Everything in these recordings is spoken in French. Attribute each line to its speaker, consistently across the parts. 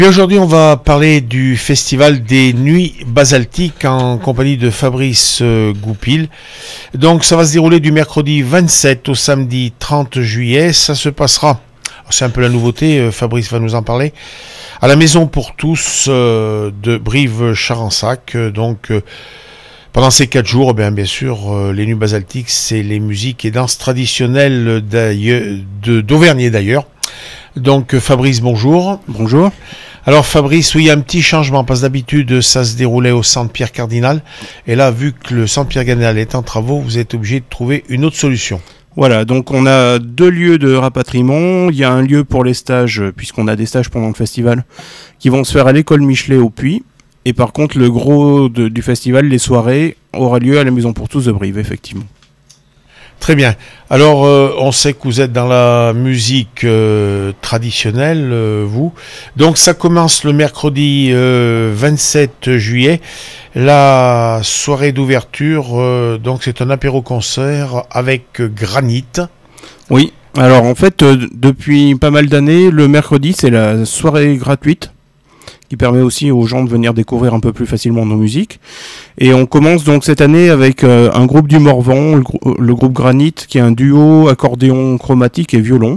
Speaker 1: Et aujourd'hui, on va parler du festival des Nuits Basaltiques en compagnie de Fabrice Goupil. Donc, ça va se dérouler du mercredi 27 au samedi 30 juillet. Ça se passera, c'est un peu la nouveauté, Fabrice va nous en parler, à la Maison pour tous de Brive-Charensac. Pendant ces 4 jours, bien sûr, les Nuits Basaltiques, c'est les musiques et danses traditionnelles d'Auvergne d'ailleurs. Donc, Fabrice, bonjour.
Speaker 2: Bonjour.
Speaker 1: Alors Fabrice, oui, il y a un petit changement, parce que d'habitude ça se déroulait au Centre Pierre Cardinal, et là, vu que le Centre Pierre Cardinal est en travaux, vous êtes obligé de trouver une autre solution.
Speaker 2: Voilà, donc on a 2 lieux de rapatriement. Il y a un lieu pour les stages, puisqu'on a des stages pendant le festival, qui vont se faire à l'école Michelet au Puy. Et par contre, le gros du festival, les soirées, aura lieu à la Maison pour tous de Brive, effectivement.
Speaker 1: Très bien. Alors, on sait que vous êtes dans la musique traditionnelle, vous. Donc, ça commence le mercredi 27 juillet. La soirée d'ouverture, donc c'est un apéro-concert avec Granit.
Speaker 2: Oui, alors en fait, depuis pas mal d'années, le mercredi, c'est la soirée gratuite, qui permet aussi aux gens de venir découvrir un peu plus facilement nos musiques. Et on commence donc cette année avec un groupe du Morvan, le groupe Granit, qui est un duo accordéon chromatique et violon.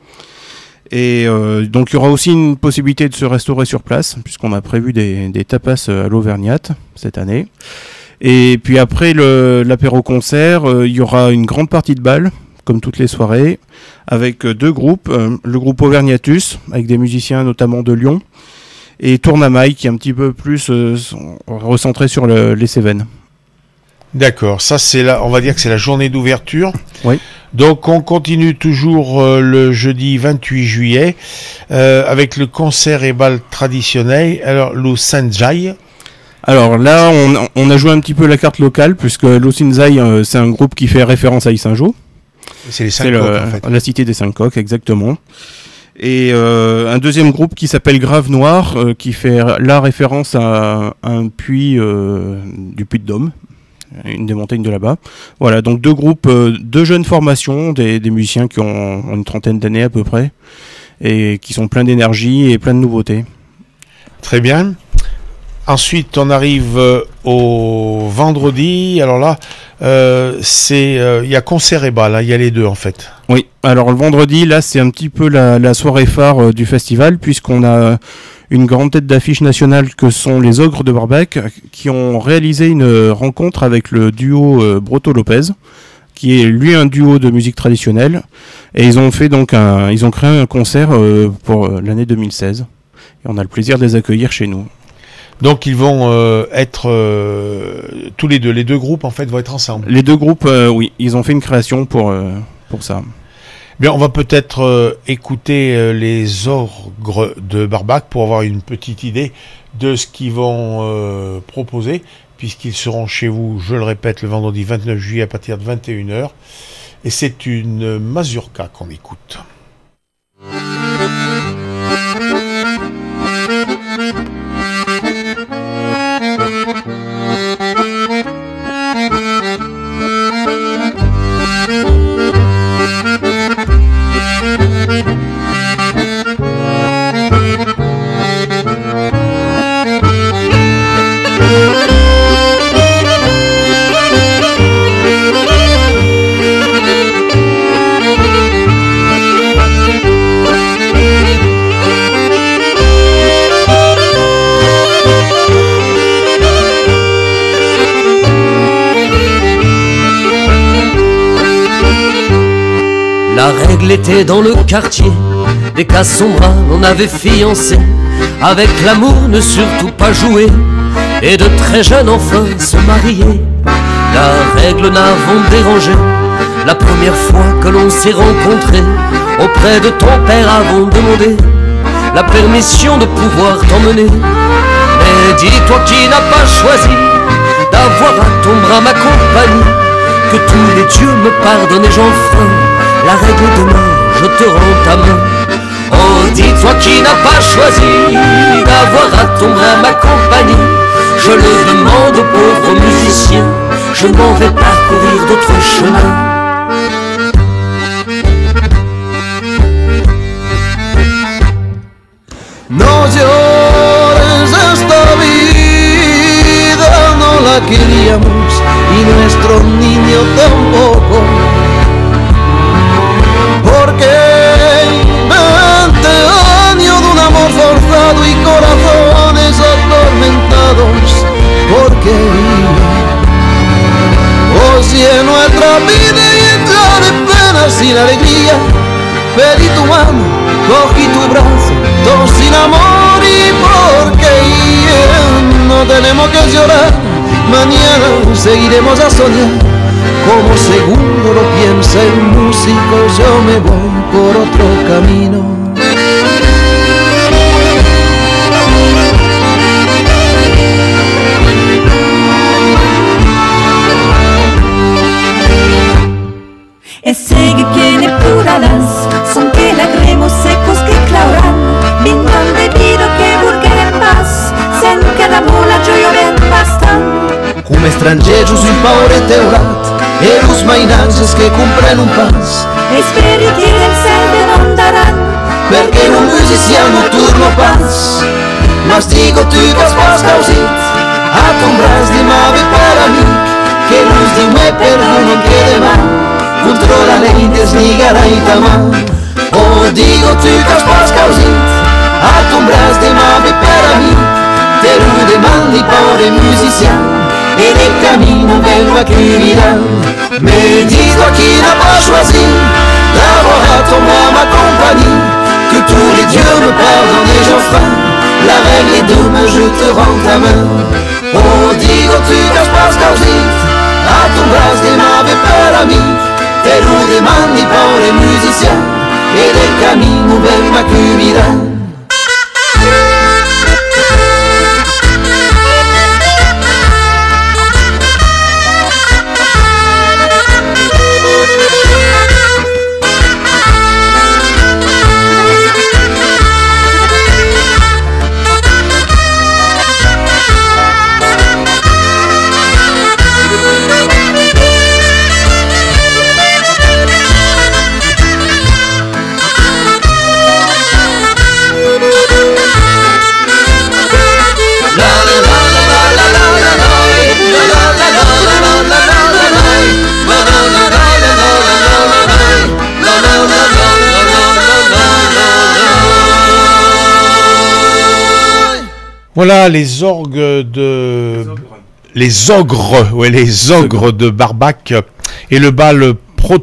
Speaker 2: Et donc il y aura aussi une possibilité de se restaurer sur place, puisqu'on a prévu des tapas à l'Auvergnate cette année. Et puis après l'apéro-concert, il y aura une grande partie de bal, comme toutes les soirées, avec 2 groupes. Le groupe Auvergnatus, avec des musiciens notamment de Lyon, et Tournamaille, qui est un petit peu plus recentré sur les Cévennes.
Speaker 1: D'accord, ça on va dire que c'est la journée d'ouverture.
Speaker 2: Oui.
Speaker 1: Donc on continue toujours le jeudi 28 juillet avec le concert et bal traditionnel. Alors le Sanjay.
Speaker 2: Alors là, on a joué un petit peu la carte locale, puisque l'Osinzai, c'est un groupe qui fait référence à Issingeau.
Speaker 1: C'est les 5 coques, en fait.
Speaker 2: La cité des 5 coques, exactement. Et un deuxième groupe qui s'appelle Grave Noir, qui fait la référence à un puits du Puy-de-Dôme, une des montagnes de là-bas. Voilà, donc 2 groupes, 2 jeunes formations, des musiciens qui ont une trentaine d'années à peu près, et qui sont pleins d'énergie et pleins de nouveautés.
Speaker 1: Très bien. Ensuite, on arrive au vendredi. Alors là, il y a concert et bal, il y a les 2 en fait.
Speaker 2: Oui, alors le vendredi, là, c'est un petit peu la soirée phare du festival, puisqu'on a une grande tête d'affiche nationale que sont les Ogres de Barbac, qui ont réalisé une rencontre avec le duo Broto-Lopez, qui est lui un duo de musique traditionnelle, et ils ont fait donc ils ont créé un concert pour l'année 2016, et on a le plaisir de les accueillir chez nous.
Speaker 1: Donc ils vont être tous les 2, les 2 groupes en fait vont être ensemble.
Speaker 2: Les 2 groupes, oui, ils ont fait une création pour ça.
Speaker 1: Bien, on va peut-être écouter les Ogres de Barbac pour avoir une petite idée de ce qu'ils vont proposer, puisqu'ils seront chez vous, je le répète, le vendredi 29 juillet à partir de 21h. Et c'est une mazurka qu'on écoute.
Speaker 3: La règle était dans le quartier, des cas sombres, on avait fiancé. Avec l'amour ne surtout pas jouer, et de très jeunes enfin se marier. La règle n'avons dérangé, la première fois que l'on s'est rencontrés. Auprès de ton père avons demandé la permission de pouvoir t'emmener. Mais dis-toi qui n'a pas choisi d'avoir à ton bras ma compagnie. Que tous les dieux me pardonnent et j'enfreins la règle demain, je te rends ta main. Oh, dis-toi qui n'a pas choisi d'avoir à ton bras ma compagnie. Je le demande aux pauvres musiciens, je m'en vais parcourir d'autres chemins. Non, Dieu,
Speaker 4: la queríamos y nuestro niño tampoco. Porque 20 años de un amor forzado y corazones atormentados. Porque oh, si en nuestra vida llena de penas sin alegría, pedí tu mano, cogí tu brazo, todo sin amor. Y porque no tenemos que llorar, mañana seguiremos a soñar. Como seguro lo piensa el músico, yo me voy por otro camino.
Speaker 5: E se che tiene pluralas, son que lagremos secos que clauran, vindran de vida que burguen en paz, sen que la mola gioioven bastan.
Speaker 4: Come strangeri sul paure teurat, e los mainanges che comprano un pas,
Speaker 5: E speri che del selde non daran,
Speaker 4: perché non musiciamo turno pas. Mas digo tu che has causit, a ton bras di mave per amic, che luz di me perdono che de mal, controla lei desligarà i tamar. Oh, digo tu che has causit, a ton bras di mave per amic, te lu demandi paure musician, e nel cammino vengo a criminal. Medito qui n'a pas choisi d'avoir à ton ma compagnie, que tous les dieux me pardonnent et j'enfreins la règle est demain je te rends ta main. Oh, digo tu che pas causit, a ton bras de mave per amic, te lo demandi paure musician, e del cammino vengo a criminal.
Speaker 1: Voilà les orgues de... Les ogres de Barbac et le bal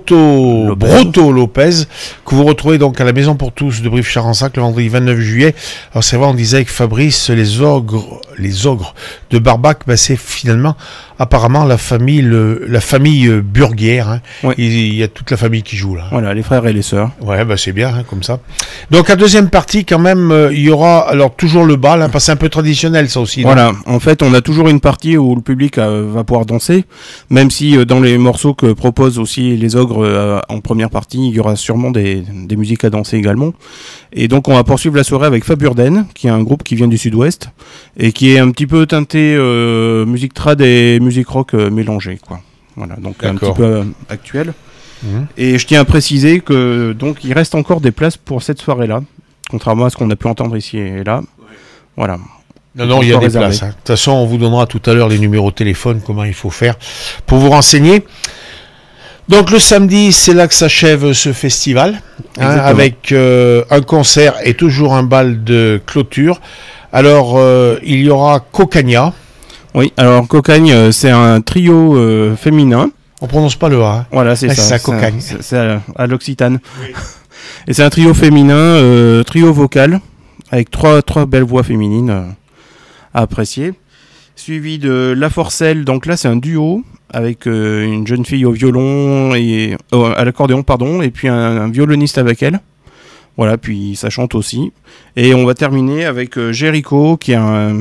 Speaker 1: Broto Lopez, que vous retrouvez donc à la Maison pour tous de Brive-Charensac le vendredi 29 juillet. Alors c'est vrai, on disait avec Fabrice, les ogres de Barbac, bah c'est finalement apparemment la famille Burguière. Hein.
Speaker 2: Ouais.
Speaker 1: Il y a toute la famille qui joue là.
Speaker 2: Voilà, les frères et les sœurs.
Speaker 1: Ouais, bah c'est bien, hein, comme ça. Donc, à deuxième partie, quand même, il y aura alors toujours le bal, hein, parce que c'est un peu traditionnel, ça aussi.
Speaker 2: Voilà, en fait, on a toujours une partie où le public va pouvoir danser, même si dans les morceaux que proposent aussi les ogres en première partie, il y aura sûrement des musiques à danser également. Et donc, on va poursuivre la soirée avec Faburden, qui est un groupe qui vient du sud-ouest, et qui est un petit peu teinté musique trad et musique rock mélangée, quoi. Voilà, donc un petit peu actuel. Et je tiens à préciser que donc il reste encore des places pour cette soirée-là, contrairement à ce qu'on a pu entendre ici et là. Voilà.
Speaker 1: Non, il y a des places. Hein. De toute façon, on vous donnera tout à l'heure les numéros de téléphone, comment il faut faire pour vous renseigner. Donc le samedi, c'est là que s'achève ce festival, hein, avec un concert et toujours un bal de clôture. Alors, il y aura Cocagne.
Speaker 2: Oui, alors Cocagne, c'est un trio féminin.
Speaker 1: On prononce pas le A. Hein.
Speaker 2: Voilà, c'est ça.
Speaker 1: C'est Cocagne.
Speaker 2: C'est à l'occitane. Oui. Et c'est un trio féminin, trio vocal, avec trois belles voix féminines à apprécier. Suivi de La Forcelle, donc là c'est un duo, avec une jeune fille au violon, et à l'accordéon, pardon, et puis un violoniste avec elle. Voilà, puis ça chante aussi. Et on va terminer avec Jericho, qui est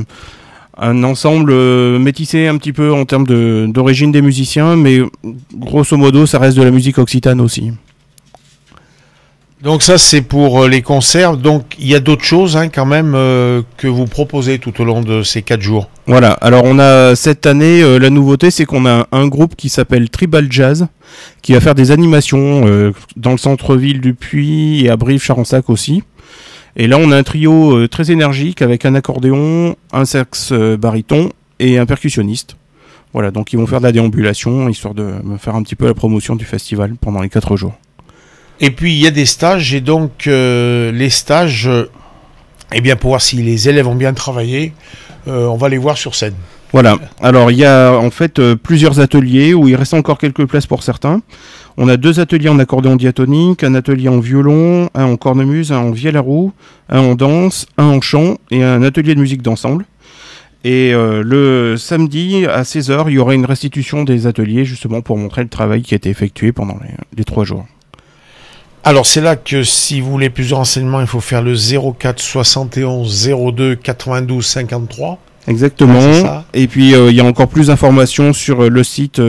Speaker 2: un ensemble métissé un petit peu en termes d'origine des musiciens, mais grosso modo, ça reste de la musique occitane aussi.
Speaker 1: Donc ça, c'est pour les concerts. Donc il y a d'autres choses hein, quand même que vous proposez tout au long de ces 4 jours.
Speaker 2: Voilà, alors on a cette année, la nouveauté, c'est qu'on a un groupe qui s'appelle Tribal Jazz, qui va faire des animations dans le centre-ville du Puy et à Brive-Charensac aussi. Et là, on a un trio très énergique avec un accordéon, un sax baryton et un percussionniste. Voilà, donc ils vont faire de la déambulation, histoire de me faire un petit peu la promotion du festival pendant les 4 jours.
Speaker 1: Et puis il y a des stages, et donc les stages, eh bien pour voir si les élèves ont bien travaillé, on va les voir sur scène.
Speaker 2: Voilà, alors il y a en fait plusieurs ateliers où il reste encore quelques places pour certains. On a 2 ateliers en accordéon diatonique, un atelier en violon, un en cornemuse, un en vielle à roue, un en danse, un en chant et un atelier de musique d'ensemble. Et le samedi à 16h, il y aura une restitution des ateliers justement pour montrer le travail qui a été effectué pendant les 3 jours.
Speaker 1: Alors c'est là que si vous voulez plus de renseignements, il faut faire le 04 71 02 92 53.
Speaker 2: Exactement.
Speaker 1: Ouais, c'est ça.
Speaker 2: Et puis il y a encore plus d'informations sur le site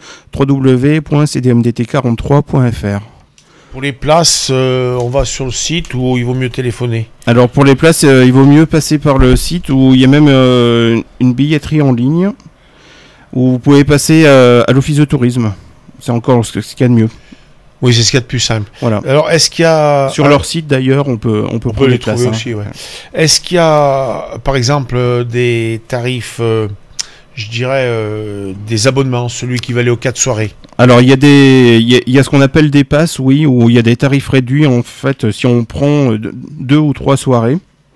Speaker 2: www.cdmdt43.fr.
Speaker 1: Pour les places, on va sur le site ou il vaut mieux téléphoner?
Speaker 2: Alors pour les places, il vaut mieux passer par le site où il y a même une billetterie en ligne où vous pouvez passer à l'office de tourisme. C'est encore ce qu'il y a de mieux.
Speaker 1: Oui, c'est ce qu'il y a de plus simple.
Speaker 2: Voilà.
Speaker 1: Alors, est-ce qu'il y a...
Speaker 2: Sur leur site d'ailleurs, on peut prendre
Speaker 1: les
Speaker 2: les places.
Speaker 1: trouver aussi, ouais. Est-ce qu'il y a, par exemple, des tarifs, je dirais, des abonnements, celui qui va aller aux 4 soirées?
Speaker 2: Alors il y a ce qu'on appelle des passes, oui, où il y a des tarifs réduits en fait si on prend 2 ou 3 soirées.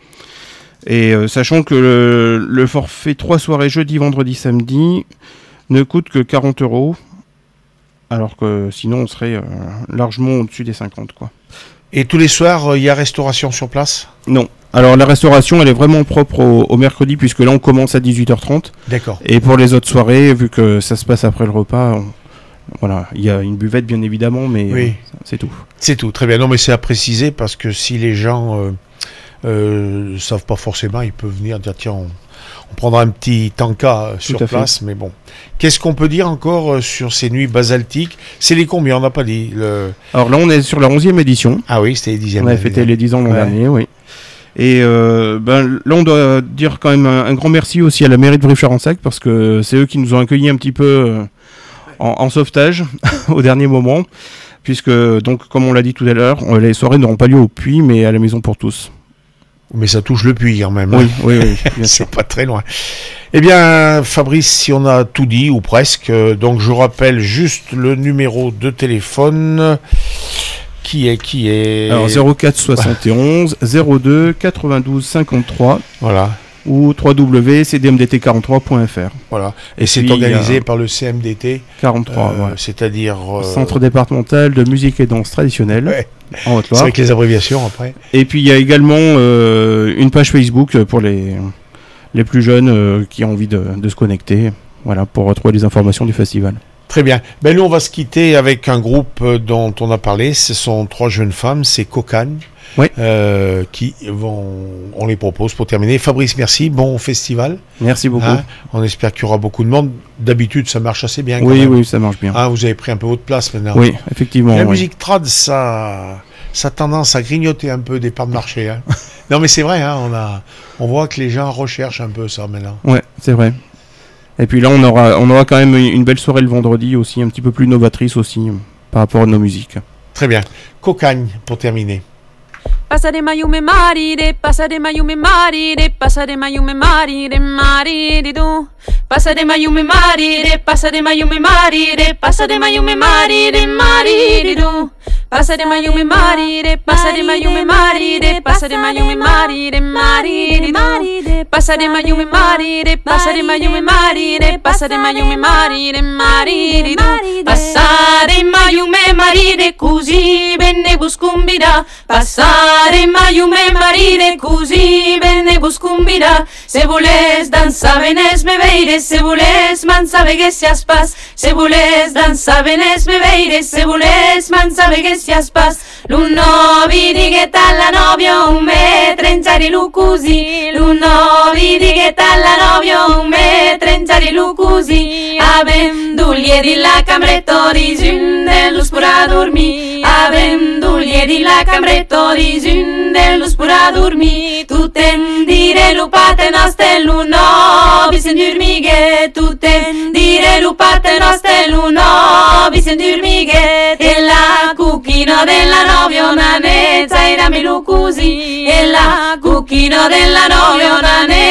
Speaker 2: Et sachant que le forfait 3 soirées jeudi, vendredi, samedi ne coûte que 40 €. Alors que sinon on serait largement au-dessus des 50 quoi.
Speaker 1: Et tous les soirs, il y a restauration sur place?
Speaker 2: Non. Alors la restauration elle est vraiment propre au mercredi puisque là on commence à 18h30.
Speaker 1: D'accord.
Speaker 2: Et pour les autres soirées, vu que ça se passe après le repas, voilà, il y a une buvette bien évidemment, mais
Speaker 1: oui.
Speaker 2: C'est tout.
Speaker 1: C'est tout, très bien. Non mais c'est à préciser parce que si les gens savent pas forcément, ils peuvent venir dire tiens, on prendra un petit tanka sur place, mais bon. Qu'est-ce qu'on peut dire encore sur ces nuits basaltiques? C'est les combien? On n'a pas dit.
Speaker 2: Alors là, on est sur la 11e édition.
Speaker 1: Ah oui, c'était les 10e.
Speaker 2: On a fêté les 10 ans l'an dernier, oui. Et là, on doit dire quand même un grand merci aussi à la mairie de Brive-Charensac parce que c'est eux qui nous ont accueillis un petit peu en sauvetage au dernier moment. Puisque, donc, comme on l'a dit tout à l'heure, les soirées n'auront pas lieu au Puy, mais à la Maison pour tous.
Speaker 1: Mais ça touche le Puy quand même.
Speaker 2: Oui,
Speaker 1: hein.
Speaker 2: oui, bien
Speaker 1: C'est
Speaker 2: sûr.
Speaker 1: pas très loin. Eh bien, Fabrice, si on a tout dit, ou presque, donc je rappelle juste le numéro de téléphone qui est...
Speaker 2: Alors 04 71 02 92 53
Speaker 1: Voilà.
Speaker 2: ou www.cdmdt43.fr.
Speaker 1: Voilà. Et c'est
Speaker 2: puis,
Speaker 1: organisé par le CMDT,
Speaker 2: 43, voilà.
Speaker 1: c'est-à-dire...
Speaker 2: Centre départemental de musique et danse traditionnelle
Speaker 1: Ouais.
Speaker 2: en
Speaker 1: C'est
Speaker 2: Haute-Loire.
Speaker 1: avec les abréviations après.
Speaker 2: Et puis il y a également une page Facebook pour les plus jeunes qui ont envie de se connecter, voilà, pour retrouver les informations du festival.
Speaker 1: Très bien. Ben, nous, on va se quitter avec un groupe dont on a parlé. Ce sont 3 jeunes femmes, c'est Cocagne,
Speaker 2: Oui.
Speaker 1: qui on les propose pour terminer. Fabrice, merci. Bon festival.
Speaker 2: Merci beaucoup.
Speaker 1: Hein, on espère qu'il y aura beaucoup de monde. D'habitude, ça marche assez bien. Quand
Speaker 2: Oui,
Speaker 1: même.
Speaker 2: oui, ça marche bien.
Speaker 1: Ah, vous avez pris un peu votre place maintenant.
Speaker 2: Oui, effectivement.
Speaker 1: La
Speaker 2: oui.
Speaker 1: musique trad, ça a tendance à grignoter un peu des parts de marché. Hein. Non, mais c'est vrai, hein, on voit que les gens recherchent un peu ça maintenant.
Speaker 2: Ouais, c'est vrai. Et puis là, on aura quand même une belle soirée le vendredi aussi, un petit peu plus novatrice aussi par rapport à nos musiques.
Speaker 1: Très bien. Cocagne, pour terminer.
Speaker 6: Passa de mayume marire, passa de mayume marire, passa de mayume marire, marire du. Passa de mayume marire, passa de mayume marire, passa de mayume marire, marire du. Passa de mayume marire, passa de mayume marire, passa de mayume marire, marire du. Passa de mayume marire, passa de mayume marire, passa de mayume marire, marire du. Passare mayume marire così bene buscumbira. Passare mayume marire così bene buscumbira. Se voles dansa venes me veire, se voles mansa vegesias pas. Se voles dansa venes me veire, se voles mansa vegesias pas. L'unovi digueta alla novio un me trenciari lu così. L'unovi digueta alla novio un me trenciari lu così. Avenduglie di la camretto di dello spura dormi. Avenduglie di la camretto di dello spura dormi. Tutte dire lupate noste l'uno vi sentirmi che tutte dire lupate noste l'uno vi sentirmi che e la cucchino della novio nanezza e dammi lu così e la cucchino della novio nanezza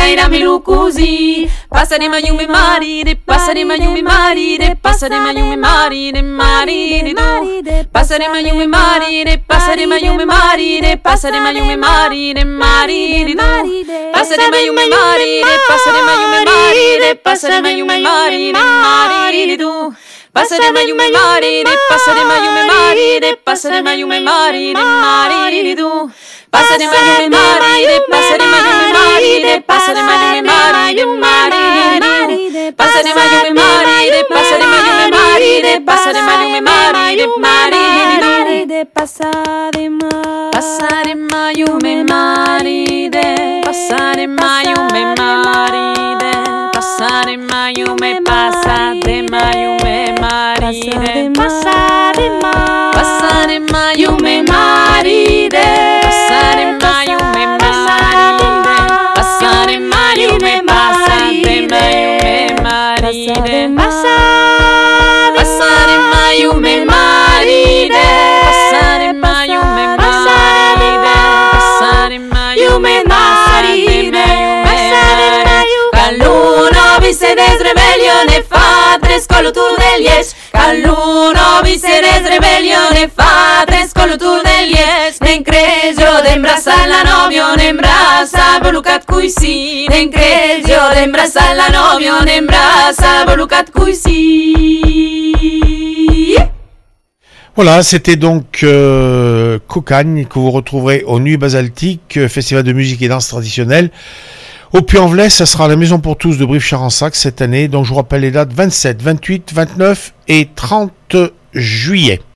Speaker 6: Zaira milu così. Passare you me marire, passare you me marire, passare you me marire, marire tu. Passare you me marire, passare you me marire, passare you me marire, marire tu. Passare you me marire, passare you me marire, passare you me marire, marire tu. Passare you me marire, passare you me marire, passare you me marire, marire tu. Passare you me marire, passare you me marire, passare you me marire, marire. Passare you me marire, passare you me marire, passare you me marire, marire.
Speaker 5: Passare mai.
Speaker 6: Passare you me marire, passare you me marire, passare you me passate you me marire,
Speaker 5: Passare mai.
Speaker 6: passare you me marire, passare you me marire, passare you me passate you me marire, passare you me marire, passare you me marire, passare you me marire, Calluno vi se desrebellione fa tres colutur del yes. Calluno vi se desrebellione fa tres colutur del yes. Nen crejo d'embrassar la novio, n'embrassa volucat cuisi. Nen crejo d'embrassar la novio, n'embrassa volucat cuisi.
Speaker 1: Voilà, c'était donc Cocagne que vous retrouverez aux Nuits Basaltiques, festival de musique et danse traditionnelle. Au Puy-en-Velay, ça sera la Maison pour tous de Brive-Charensac cette année. Donc je vous rappelle les dates 27, 28, 29 et 30 juillet.